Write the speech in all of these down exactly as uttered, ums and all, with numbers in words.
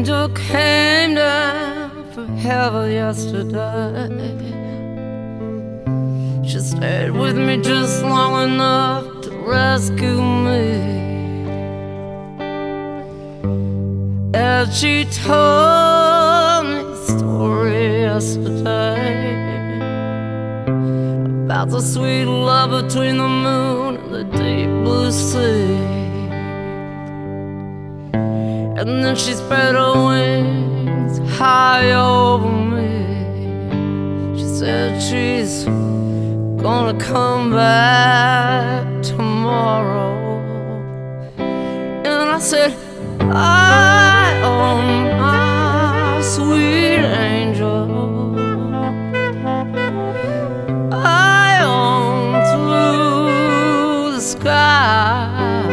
angel came down from heaven yesterday. She stayed with me just long enough to rescue me. And she told me a story yesterday about the sweet love between the moon and the deep blue sea. And then she spread her wings high over me. She said she's gonna come back tomorrow. And I said, I own my sweet angel. I own through the sky.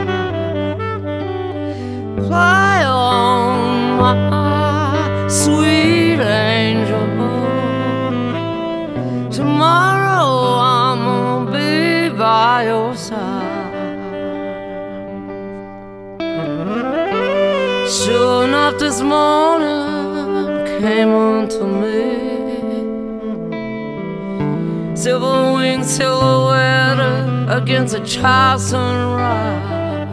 Fly on, my sweet angel. Tomorrow I'm gonna be by your side. Sure enough, this morning came unto me, silver winged silhouette against a child sunrise.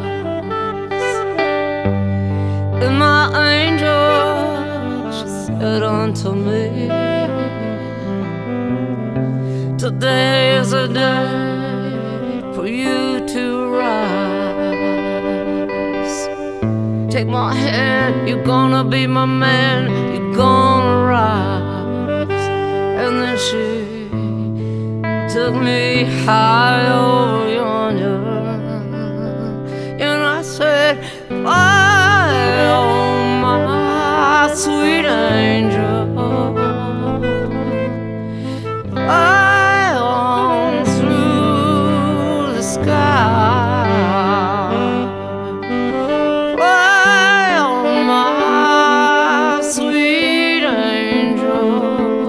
And my angel, she said unto me, today is a day for you to rise. Take my hand, you're gonna be my man, you're gonna rise. And then she took me high over yonder, and I said, fly on, my sweet angel. Fly on through the sky. Fly on, my sweet angel.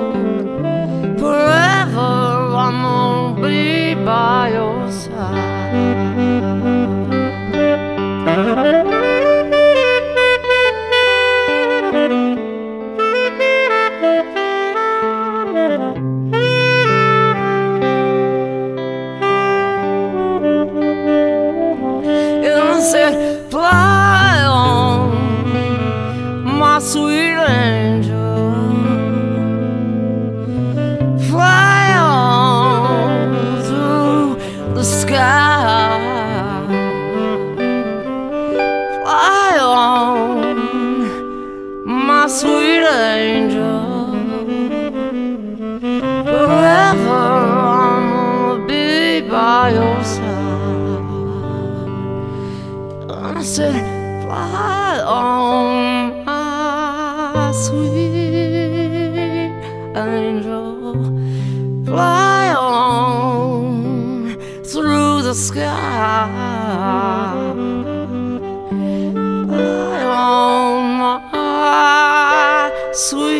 Forever I'm gonna be by your side. Said, fly on, my sweet angel. Fly on through the sky. Fly on, my sweet angel. Forever I'm gonna be by your side. I said, fly on, my sweet angel. Fly on through the sky. Fly on, my sweet